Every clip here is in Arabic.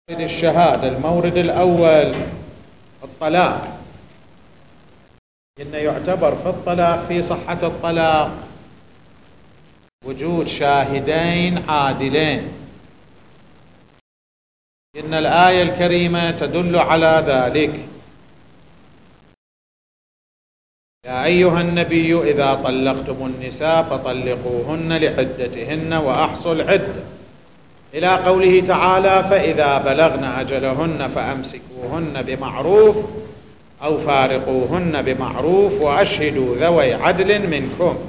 الشهادة. المورد الأول الطلاق، إنه يعتبر في الطلاق في صحة الطلاق وجود شاهدين عادلين، إن الآية الكريمة تدل على ذلك. يا أيها النبي إذا طلقتم النساء فطلقوهن لعدتهن وأحصوا العدة، إلى قوله تعالى فإذا بلغن أجلهن فأمسكوهن بمعروف أو فارقوهن بمعروف وأشهدوا ذوي عدل منكم.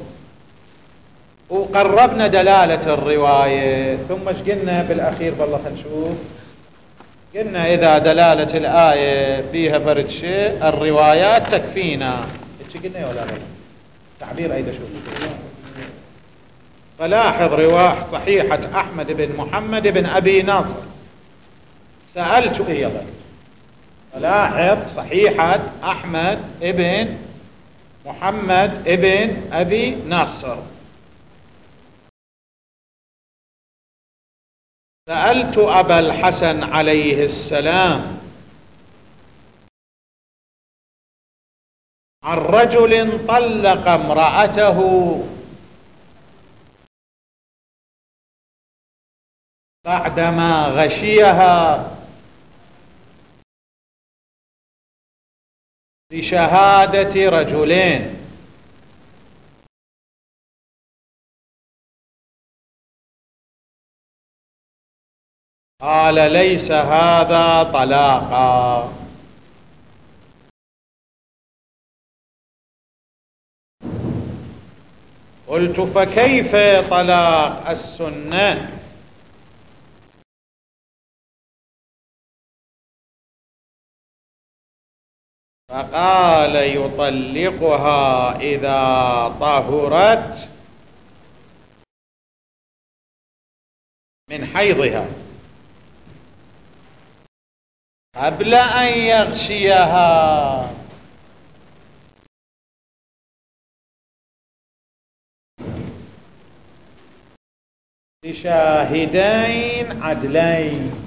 وقربنا دلالة الرواية، ثم ايش قلنا بالأخير؟ بالله خلينا نشوف. قلنا إذا دلالة الآية فيها فرد شيء الروايات تكفينا. ايش قلنا يا ولا لا؟ تعبير أيضا شوف. فلاحظ رواح صحيحة أحمد بن محمد بن أبي ناصر سألت إيضا. فلاحظ صحيحة أحمد بن محمد بن أبي ناصر سألت أبا الحسن عليه السلام عن رجل طلق امرأته بعدما غشيها بشهادة رجلين، قال ليس هذا طلاقا. قلت فكيف طلاق السنة؟ فقال يطلقها إذا طهرت من حيضها قبل أن يغشيها. بشاهدين عدلين،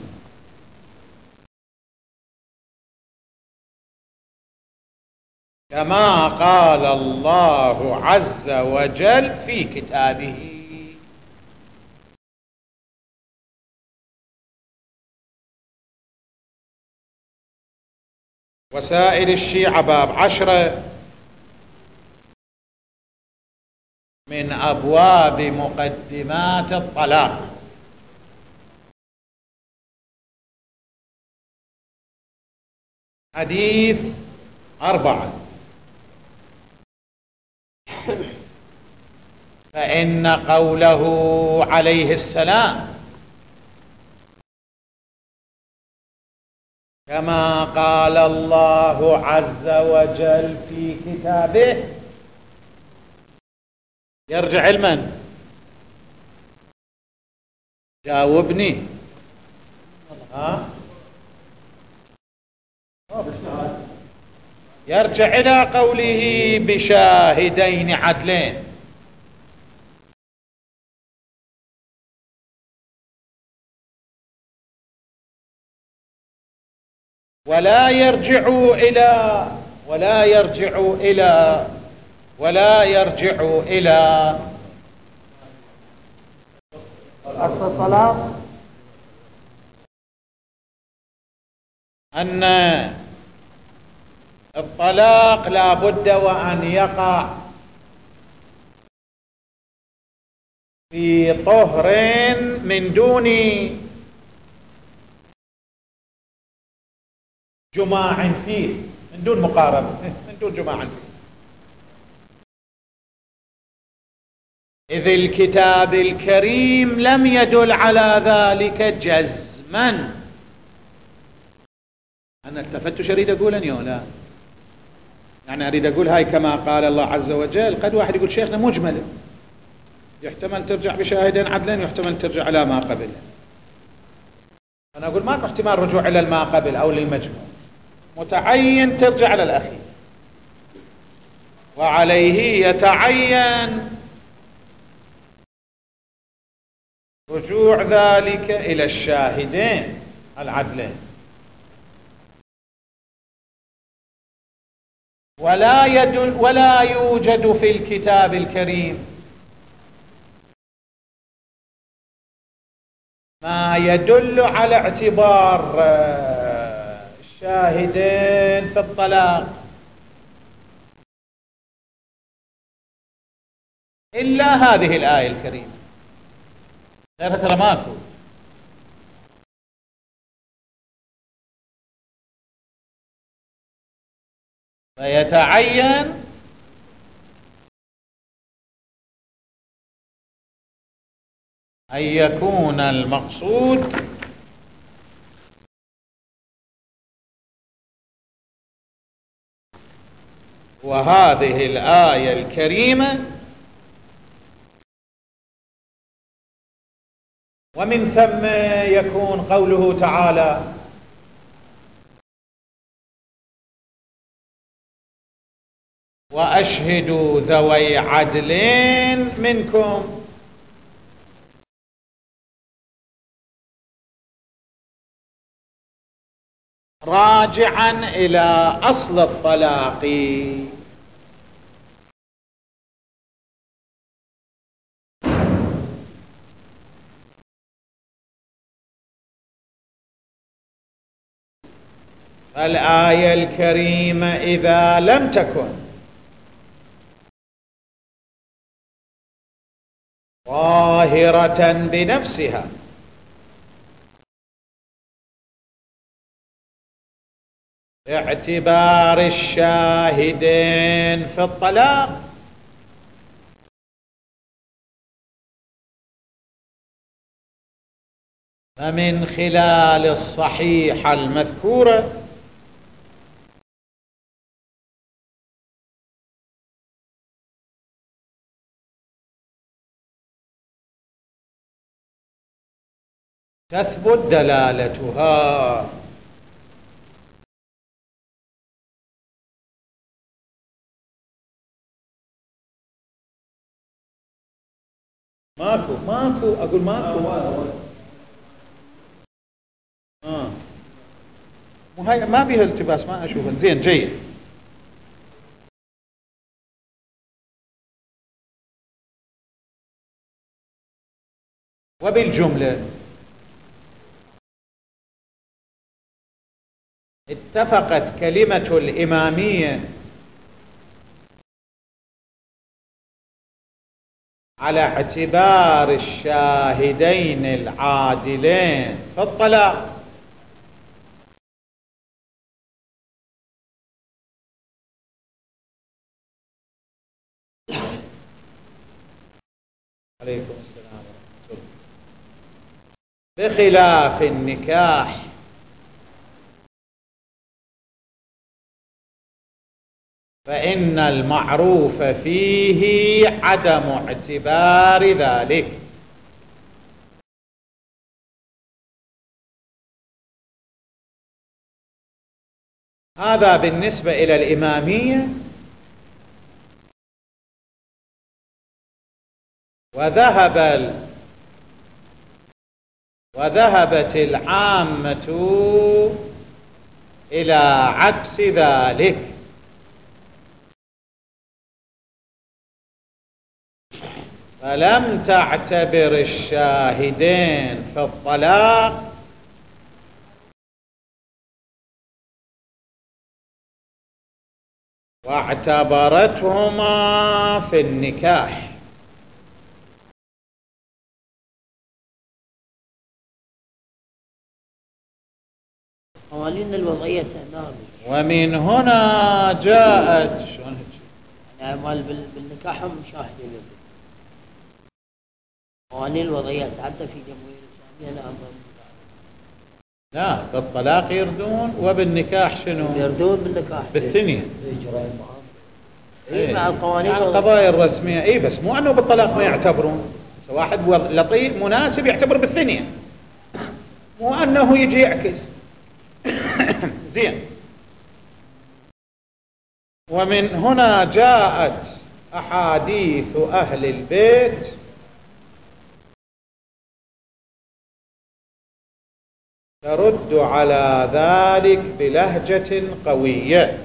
كما قال الله عز وجل في كتابه. وسائل الشيعة باب 10 من أبواب مقدمات الطلاق. حديث 4 فإن قوله عليه السلام كما قال الله عز وجل في كتابه يرجع لمن؟ جاوبني. يرجع إلى قوله بشاهدين عدلين. ولا يرجع إلى أصل الطلاق أن الطلاق لا بد وأن يقع في طهر من دون جماع فيه، من دون مقاربة، من دون جماع فيه. إذ الكتاب الكريم لم يدل على ذلك جزما. أنا التفتش أريد أقول أني ولا يعني أريد أقول هاي كما قال الله عز وجل. قد واحد يقول شيخنا مجمل، يحتمل ترجع بشاهدين عدلين، يحتمل ترجع على ما قبل. أنا أقول ماكو احتمال رجوع إلى ما قبل أو للمجموع، متعين ترجع على الأخير، وعليه يتعين رجوع ذلك إلى الشاهدين العدلين. ولا يوجد في الكتاب الكريم ما يدل على اعتبار الشاهدين في الطلاق إلا هذه الآية الكريمة، غيرها ترى ماكو. فيتعين أن يكون المقصود وهذه الآية الكريمة، ومن ثم يكون قوله تعالى: وأشهدوا ذوي عدل منكم، راجعا إلى أصل الطلاق. الآية الكريمة إذا لم تكن ظاهرة بنفسها باعتبار الشاهدين في الطلاق، فمن خلال الصحيحة المذكورة تثبت دلالتها. ماكو أقول ماكو. مو هاي ما بيها التباس، ما أشوفه زين جيد. وبالجملة اتفقت كلمة الإمامية على اعتبار الشاهدين العادلين في الطلاق، عليكم السلام ورحمة الله، بخلاف النكاح فإن المعروف فيه عدم اعتبار ذلك. هذا بالنسبة إلى الإمامية. وذهبت العامة إلى عكس ذلك، فلم تعتبر الشاهدين في الطلاق واعتبرتهما في النكاح. قوانين الوضعية ومن هنا جاءت يعني بالنكاح هم شاهدين. قوانين الوضعية تعدى في جمهورية الإسلامية لا، بالطلاق يردون، وبالنكاح شنو؟ يردون بالنكاح بالثنية. مع القوانين يعني القضايا الرسمية بس مو أنه بالطلاق ما يعتبرون. واحد لطيف مناسب يعتبر بالثنية، مو أنه يجي يعكس. زين. ومن هنا جاءت أحاديث أهل البيت ترد على ذلك بلهجة قوية.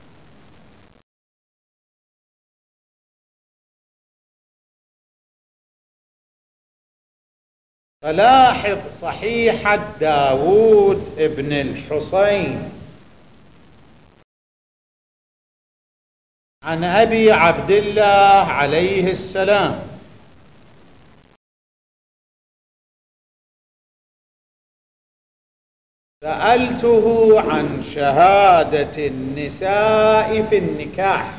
فلاحظ صحيحة داود ابن الحصين عن أبي عبد الله عليه السلام: سألته عن شهادة النساء في النكاح،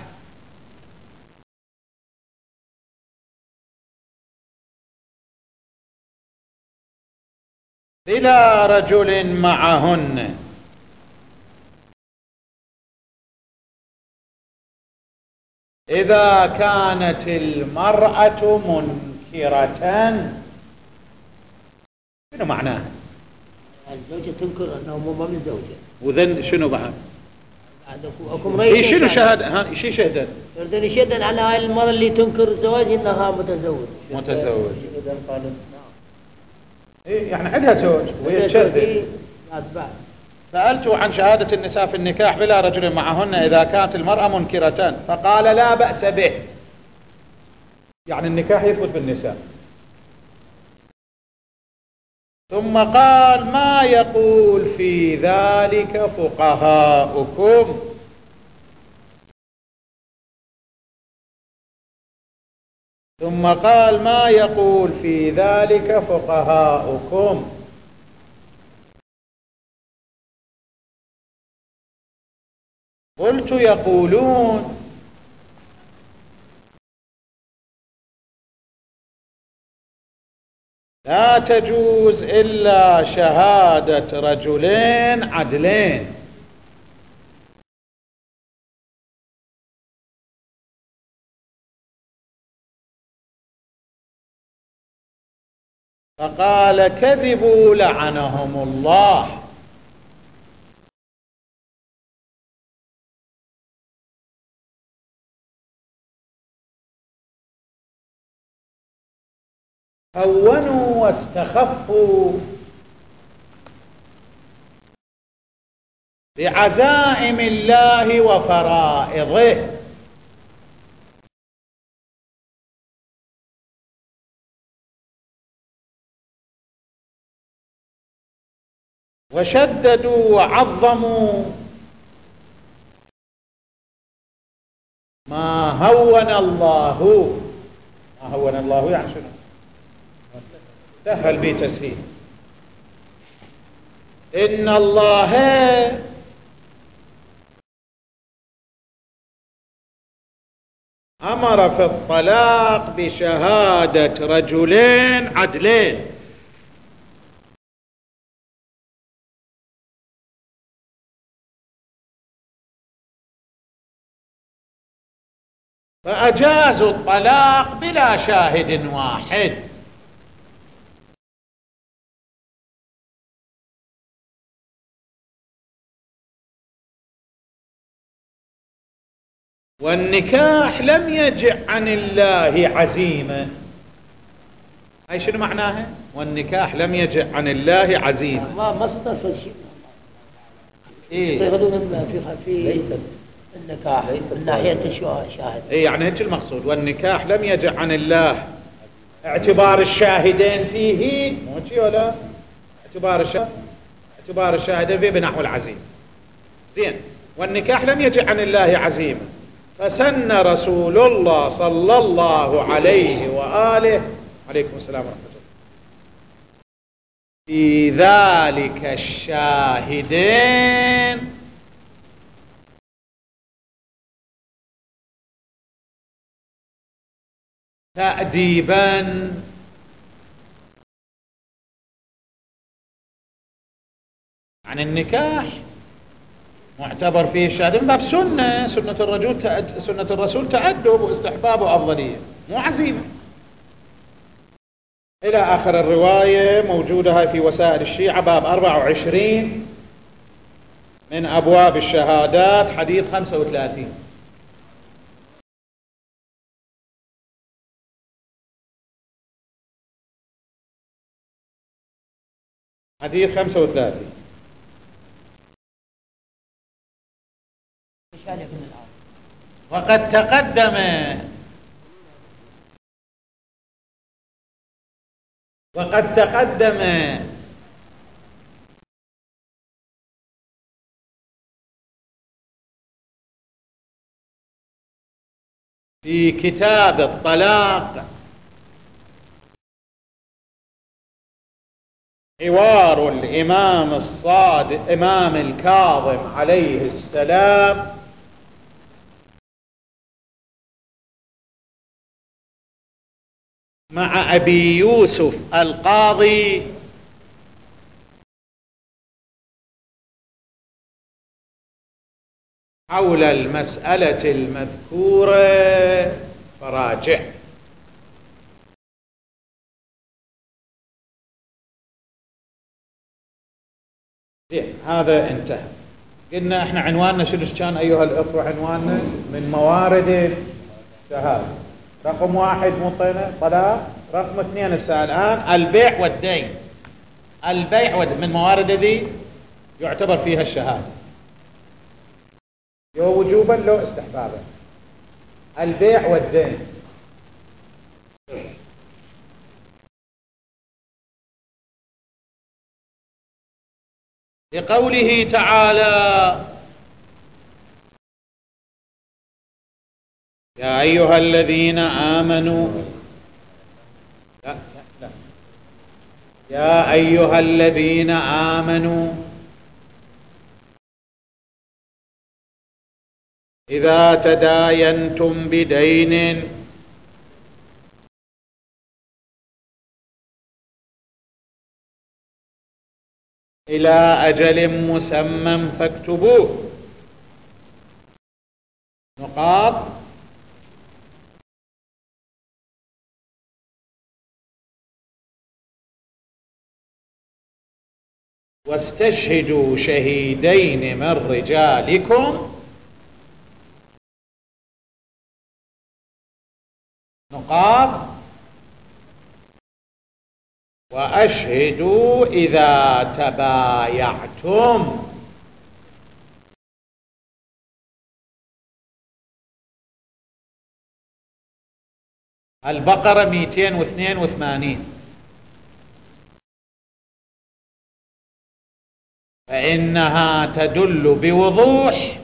إلى رجل معهن، إذا كانت المرأة منكرة. شنو معناه؟ الزوجة تنكر أنه مو من زوجة، وذن شنو بعد؟ شنو شهادة؟ ها شي شهدت؟ يردون يشهدن على هاي المرأة اللي تنكر الزواج إنها متزوج. إذا قالت نعم. إيه يعني عندها زوج وهي تشهد. سألته عن شهادة النساء في النكاح بلا رجل معهن إذا كانت المرأة منكرة، فقال لا بأس به، يعني النكاح يثبت بالنساء. ثم قال: ما يقول في ذلك فقهاؤكم؟ ثم قال: ما يقول في ذلك فقهاؤكم؟ قلت: يقولون لا تجوز إلا شهادة رجلين عدلين. فقال: كذبوا لعنهم الله. هونوا واستخفوا بعزائم الله وفرائضه، وشددوا وعظموا ما هون الله. ما هون الله يعني شنو؟ سهل به تسهيل. إن الله أمر في الطلاق بشهادة رجلين عدلين، فأجازوا الطلاق بلا شاهد واحد. والنكاح لم يجع عن الله عزيمة. هاي شنو معناها؟ والنكاح لم يجع عن الله عزيمة. ما استفسر شيء. إيه؟ في النكاح من ناحية الشاهد. إيه يعني هيك المقصود. والنكاح لم يجع عن الله، اعتبار الشاهدين فيه مو شيء ولا اعتبار الشاهدين فيه بنحو العزيمة. زين. والنكاح لم يجع عن الله عزيمة، فسن رسول الله صلى الله عليه وآله عليكم السلام ورحمة الله في ذلك الشاهدين تأديبا. عن النكاح معتبر فيه الشهادة من باب سنة الرسول تأدب واستحباب وأفضلية، مو عزيمة. إلى آخر الرواية موجودة في وسائل الشيعة باب 24 من أبواب الشهادات حديث 35. حديث 35. وقد تقدم في كتاب الطلاق حوار الإمام الصادق إمام الكاظم عليه السلام مع أبي يوسف القاضي حول المسألة المذكورة، فراجع. هذا انتهى. قلنا احنا عنواننا شنو كان ايها الاخوة؟ عنواننا من موارد الشهادة. رقم 1 مطينا طلاق. رقم 2 الساعة الآن البيع والدين. البيع والدين من موارد ذي يعتبر فيها الشهادة، لو وجوبا لو استحبابا. البيع والدين. لقوله تعالى: يا أيها الذين آمنوا لا. يا أيها الذين آمنوا إذا تداينتم بدين إلى أجل مسمى فاكتبوه. نقاط. واستشهدوا شهيدين من رجالكم. نقاط. وأشهدوا إذا تبايعتم. البقرة 282. فإنها تدل بوضوح،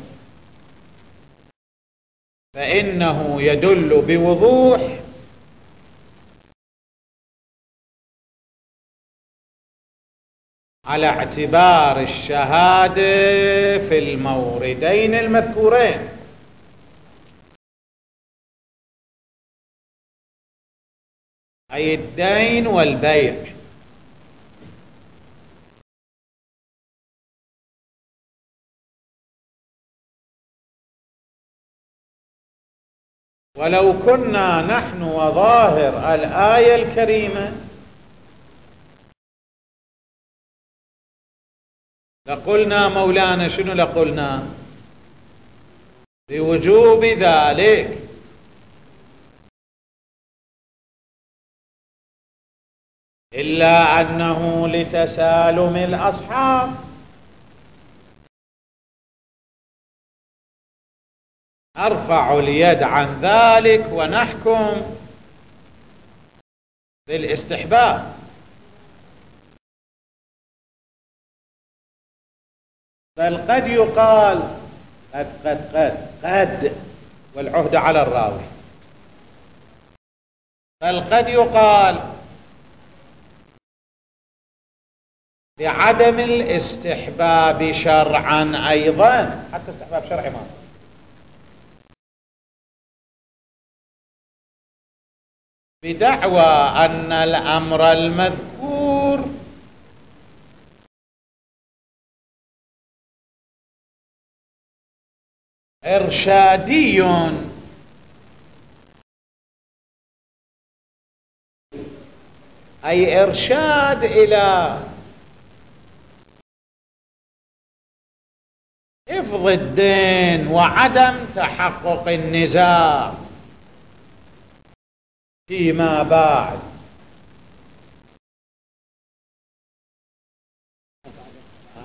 فإنه يدل بوضوح على اعتبار الشهادة في الموردين المذكورين، أي الدين والبيع. ولو كنا نحن وظاهر الآية الكريمة لقلنا مولانا شنو لقلنا؟ بوجوب ذلك، إلا أنه لتسالم الأصحاب أرفع اليد عن ذلك ونحكم بالاستحباب. بل قد يقال قد والعهد على الراوي. بل قد يقال بعدم الاستحباب شرعا أيضا، حتى استحباب شرعي ما بدعوى أن الأمر المذكور إرشادي، أي إرشاد إلى حفظ الدين وعدم تحقق النزاع فيما بعد.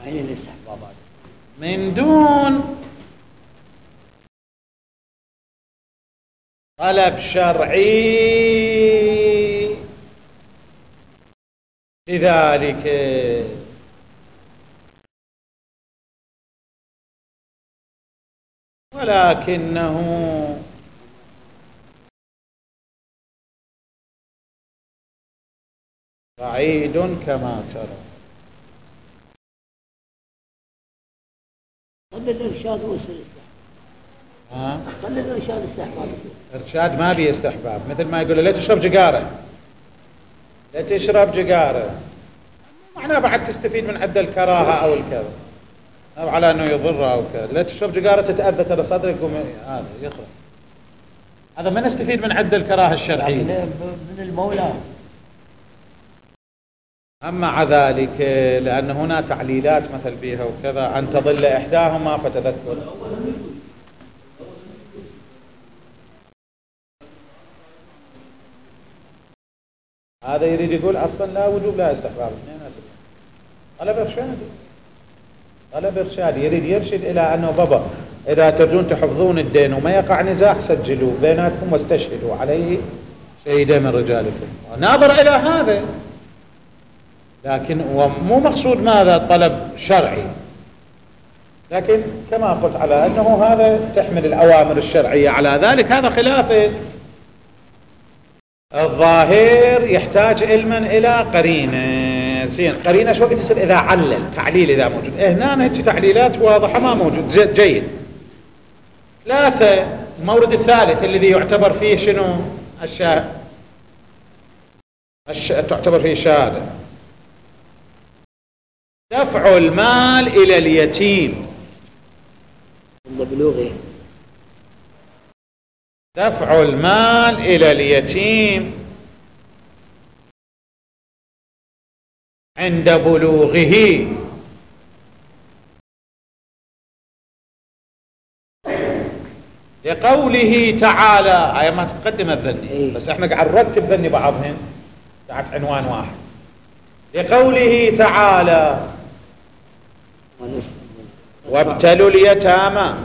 عين الاستحبابات من دون طلب شرعي لذلك، ولكنه بعيد كما ترى. قل الإرشاد وصل قل الإرشاد استحباب. إرشاد ما بيه استحباب، مثل ما يقول لا تشرب جقارة، لا تشرب جقارة، معناه بعد تستفيد من عد الكراهة أو الكذا، أو على أنه يضر أو كذا. لا تشرب جقارة تتأذى ترى صدرك هذا يخرج، هذا ما نستفيد من عد الكراهة الشرعية من المولى. أما ذلك لأن هنا تعليلات مثل بها وكذا، أن تضل إحداهما فتذكر. هذا يريد يقول أصلا لا وجوب لا استحباب، طلب إرشاد، طلب إرشاد، يريد يرشد إلى أنه بابا إذا ترجون تحفظون الدين وما يقع نزاع سجلوا بيناتكم واستشهدوا عليه شهيدا من رجالكم، ناظر إلى هذا. لكن مو مقصود ماذا طلب شرعي، لكن كما قلت على أنه هذا تحمل الأوامر الشرعية على ذلك، هذا خلافه. الظاهر يحتاج علما إلى قرينة، زين قرينة شو وقت يصير إذا علل تعليل إذا موجود، هنا هيك تعليلات واضحة ما موجود، جيد. ثلاثة، المورد الثالث الذي يعتبر فيه شنو تعتبر فيه شهادة، دفع المال إلى اليتيم بلوغه، دفع المال إلى اليتيم عند بلوغه، لقوله تعالى. هاي ما تقدم الذني، بس احنا قاعد نرتب ذني بعضهن تحت عنوان واحد. لقوله تعالى وابتلوا اليتامى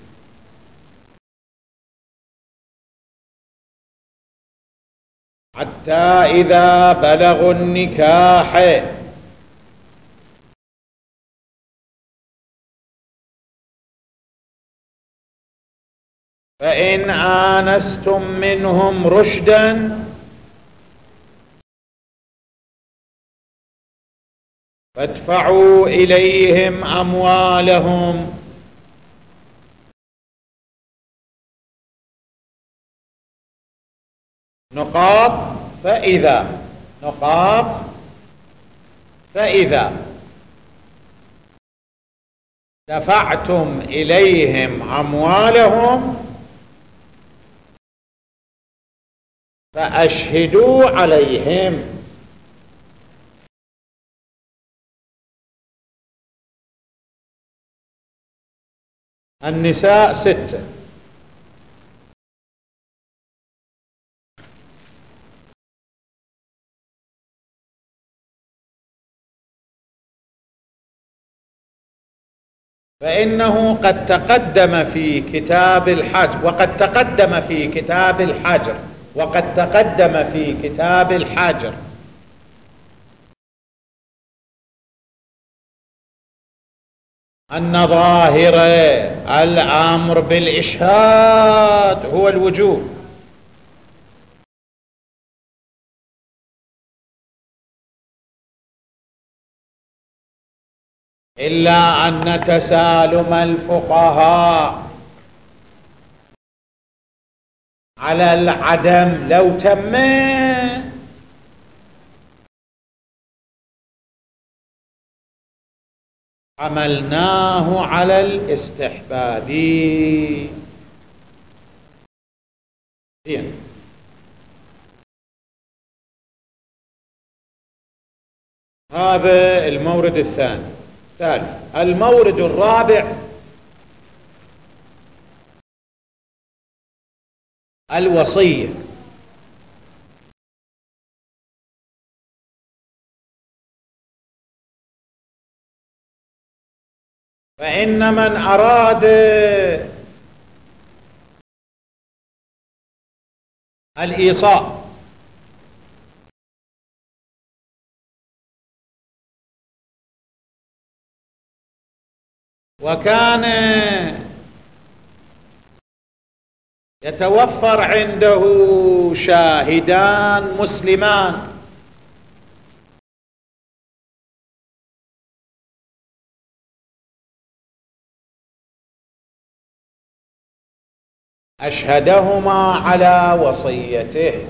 حتى إذا بلغوا النكاح فإن آنستم منهم رشدا فادفعوا إليهم أموالهم نقاط فإذا، نقاط فإذا دفعتم إليهم أموالهم فأشهدوا عليهم. النساء 6. فإنه قد تقدم في كتاب الحج، وقد تقدم في كتاب الحجر، وقد تقدم في كتاب الحجر أن ظاهر الأمر بالإشهاد هو الوجوب، إلا أن تسالم الفقهاء على العدم لو تم عملناه على الاستحباب. هذا المورد الثاني. المورد الرابع الوصية. فإن من أراد الإيصاء وكان يتوفر عنده شاهدان مسلمان أشهدهما على وصيته.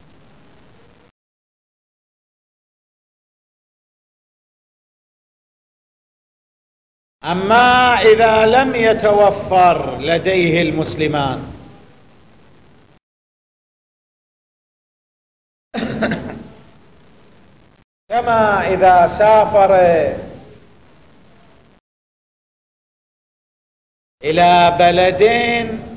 أما إذا لم يتوفر لديه المسلمان كما إذا سافر إلى بلدين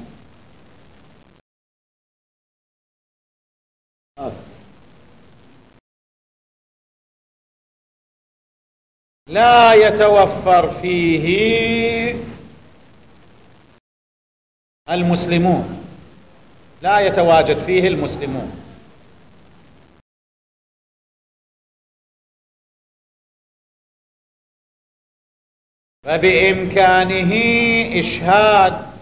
لا يتوفر فيه المسلمون، لا يتواجد فيه المسلمون، فبإمكانه إشهاد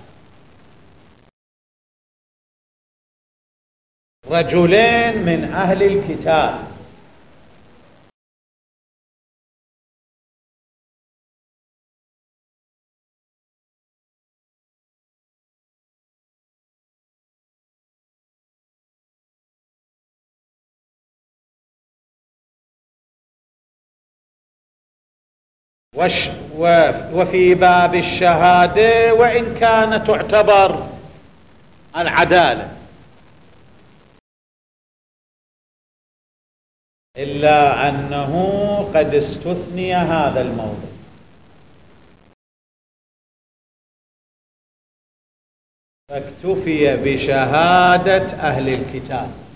رجلين من أهل الكتاب وفي باب الشهادة وإن كان تعتبر العدالة، إلا أنه قد استثني هذا الموضوع، فاكتفي بشهادة أهل الكتاب.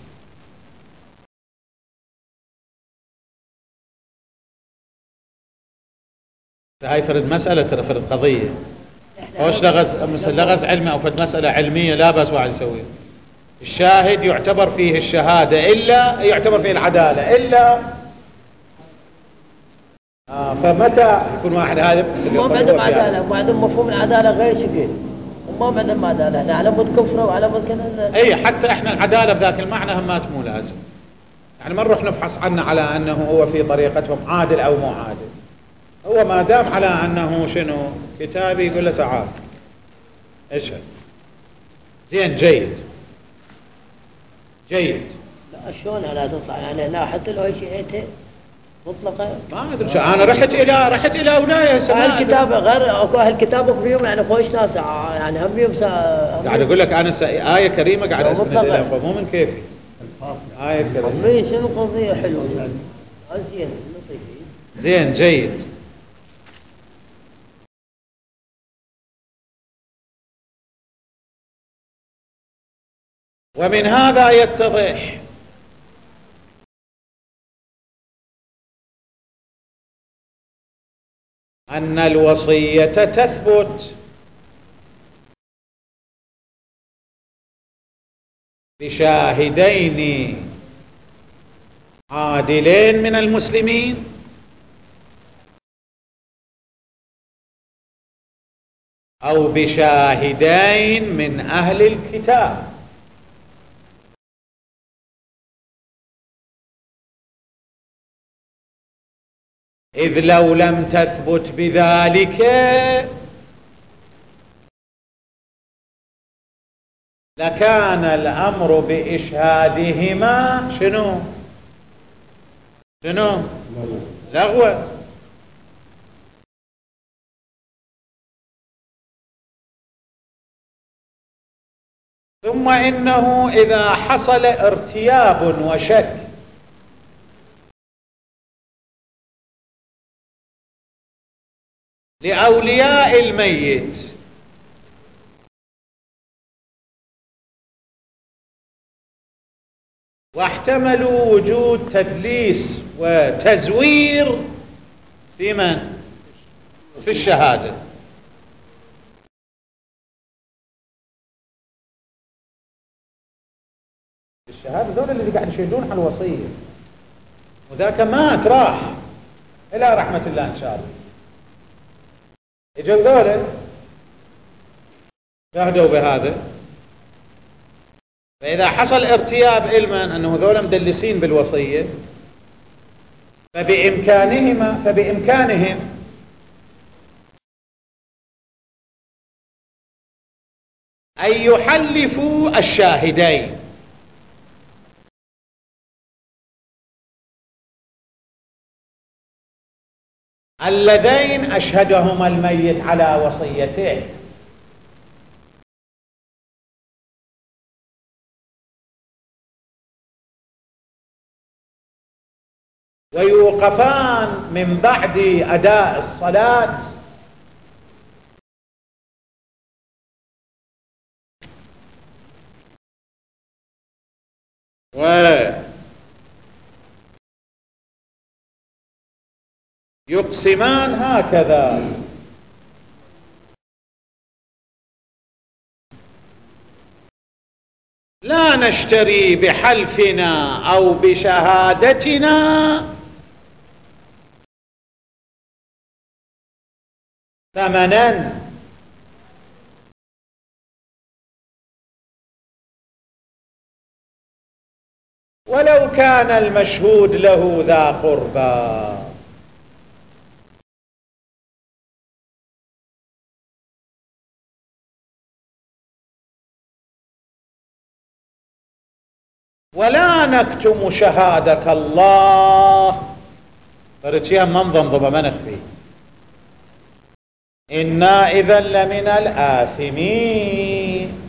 هاي فرد مسألة، ترى فرد قضية أوش لغز علمي أو فرد مسألة علمية لا بأس واحد يسويه. الشاهد يعتبر فيه الشهادة إلا يعتبر فيه العدالة إلا فمتى يكون واحد هذا ما عندهم عدالة، ما عندهم مفهوم العدالة غير شكل، وما عندهم عدالة، احنا على مود كفرة وعلى مود كذا. اي حتى احنا العدالة بذاك المعنى همات مو لازم، يعني ما نروح نبحث عنه على أنه هو في طريقتهم عادل أو مو عادل. هو ما دام على أنه شنو كتابي يقول له تعال اشهد. زين جيد جيد. لا شلون لا تطلع يعني لا حتى لو شيء مطلقة ما أدري. أنا رحت إلى ولاية أهل الكتاب غير أكو أهل الكتاب فيهم يعني خوش ناس يعني هم فيهم قاعد أقول لك أنا آية كريمة قاعد أسند إليها مو من كيفي. آية كريمة. شنو قضية حلوة زين لطيف. زين جيد. ومن هذا يتضح أن الوصية تثبت بشاهدين عادلين من المسلمين أو بشاهدين من أهل الكتاب، إذ لو لم تثبت بذلك لكان الأمر بإشهادهما شنو لغوا. ثم إنه إذا حصل ارتياب وشك لأولياء الميت واحتملوا وجود تدليس وتزوير في من؟ في الشهادة، الشهادة ذول اللي قاعد يشهدون على الوصية، وذاك مات راح إلى رحمة الله إن شاء الله. إجوا ذول شهدوا بهذا، فإذا حصل ارتياب علما أنه ذول مدلسين بالوصية فبإمكانهم أن يحلفوا الشاهدين، اللذين أشهدهما الميت على وصيته، ويوقفان من بعد أداء الصلاة ويقسمان هكذا: لا نشتري بحلفنا أو بشهادتنا ثمنا ولو كان المشهود له ذا قربى. ولا نكتم شهادة الله، فرجيها منظمضبة ما نخفي، إنا إذا لمن الآثمين.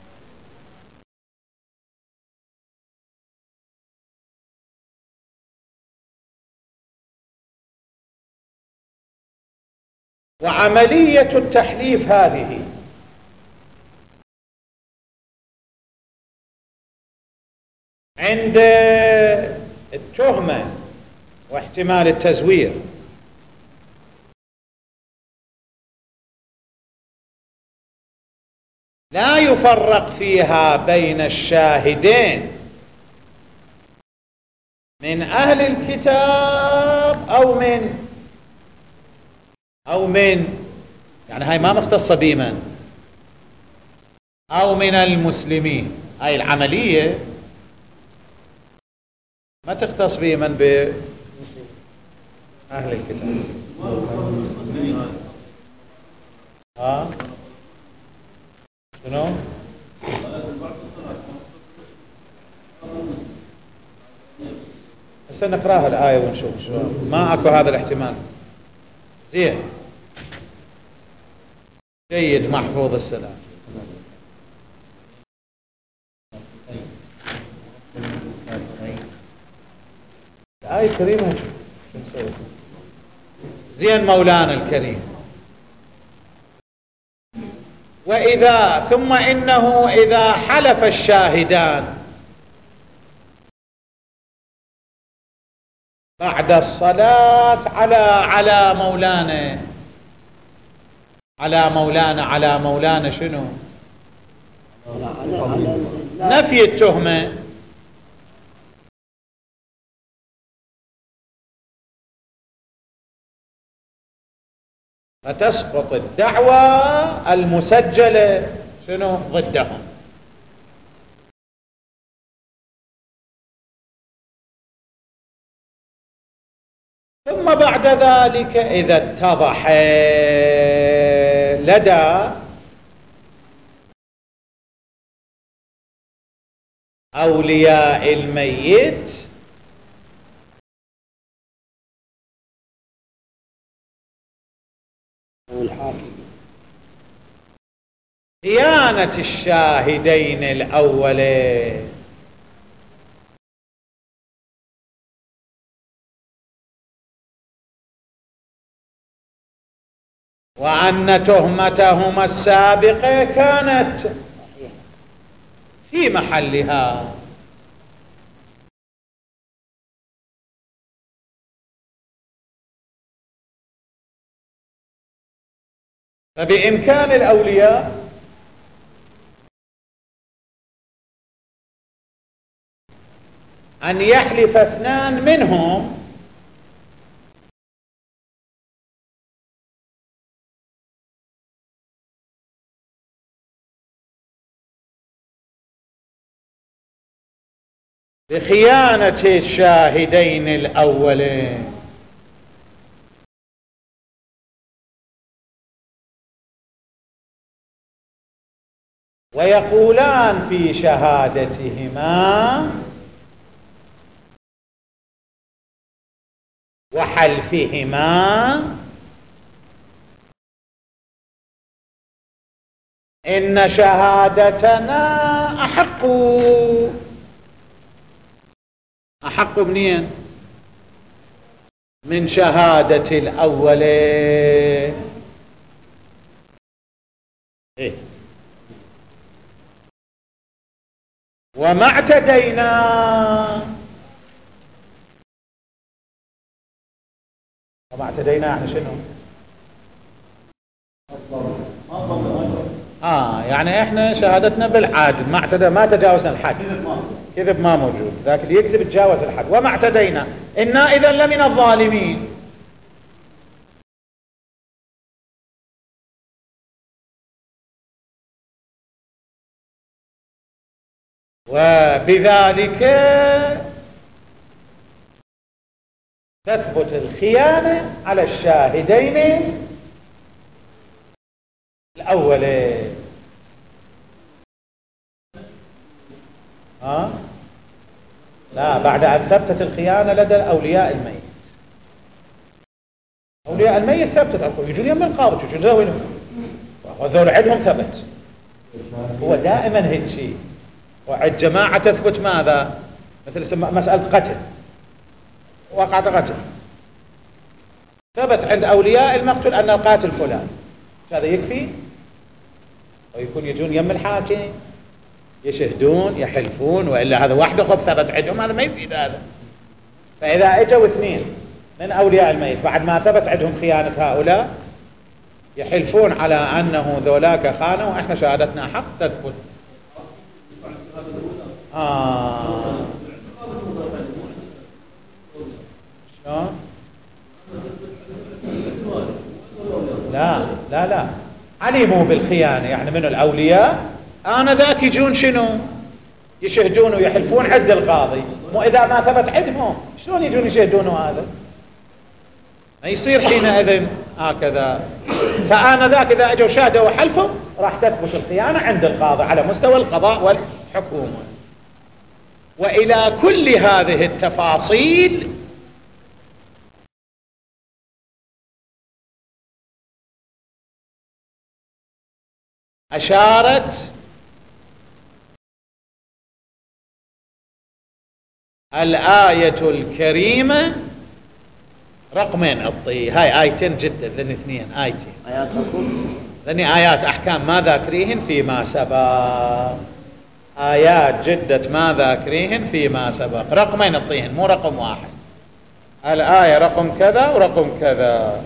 وعملية التحليف هذه عند التهمة واحتمال التزوير لا يفرق فيها بين الشاهدين من أهل الكتاب أو من يعني هاي ما مختصة بمن أو من المسلمين. هاي العملية ما تختص بمن بأهل الكتاب. شنو؟ هسه نقراها الآية ونشوف شو. ما أكو هذا الاحتمال. زين جيد محفوظ السلام. الآية كريمة شو نسوي؟ زين مولانا الكريم. ثم إنه إذا حلف الشاهدان بعد الصلاة على مولانا شنو؟ نفي التهمة، فتسقط الدعوى المسجلة شنو ضدهم. ثم بعد ذلك إذا اتضح لدى أولياء الميت خيانة الشاهدين الأولين وأن تهمتهما السابقة كانت في محلها، فبإمكان الأولياء أن يحلف اثنان منهم بخيانة الشاهدين الأولين ويقولان في شهادتهما وحلفهما إن شهادتنا أحق منين؟ من شهادة الأولين. وما اعتدينا يعني شنو؟ يعني احنا شهادتنا بالعادل، ما تجاوزنا الحد. كذب ما موجود، ذاك اللي يكذب تجاوز الحد. وما اعتدينا إنا إذا لمن الظالمين. وبذلك تثبت الخيانة على الشاهدين الأولين. لا، بعد أن ثبتت الخيانة لدى أولياء الميت. أولياء الميت ثبتت، يجون يم القاضي يجون ذوينهم وذول عندهم ثبت. هو دائما هيك شيء. وعند جماعة تثبت ماذا؟ مثل مسألة قتل، وقعت قتل، ثبت عند أولياء المقتول أن القاتل فلان، هذا يكفي؟ ويكون يجون يم الحاكم يشهدون يحلفون، وإلا هذا وحده قد ثبت عندهم، هذا ما يفيد هذا. فإذا اجوا اثنين من أولياء الميت بعد ما ثبت عندهم خيانة هؤلاء يحلفون على أنه ذولاك خانوا وإحنا شهادتنا حق، تثبت. شلون؟ لا علموا بالخيانة، يعني من الأولياء ذاك يجون شنو؟ يشهدون ويحلفون عند القاضي. مو إذا ما ثبت عندهم شلون يجون يشهدون؟ هذا ما يصير حينئذ هكذا. فآنذاك إذا أجوا شهدوا وحلفوا راح تثبت الخيانة عند القاضي على مستوى القضاء والحكومة. وإلى كل هذه التفاصيل أشارت الآية الكريمة رقمين هاي آيتين جدا، ذني اثنين آيتين آيات ذني آيات أحكام ما ذاكريهن فيما سبق، آيات جدة ما ذاكريهن فيما سبق، رقمين اعطيهن مو رقم واحد. الآية رقم كذا ورقم كذا.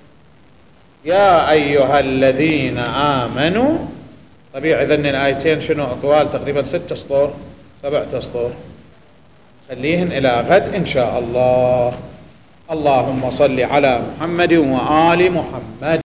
يا أيها الذين آمنوا، طبيعي ذني الآيتين شنو أطوال تقريبا 6 سطور 7 سطور، خليهن إلى غد إن شاء الله. اللهم صل على محمد وآل محمد.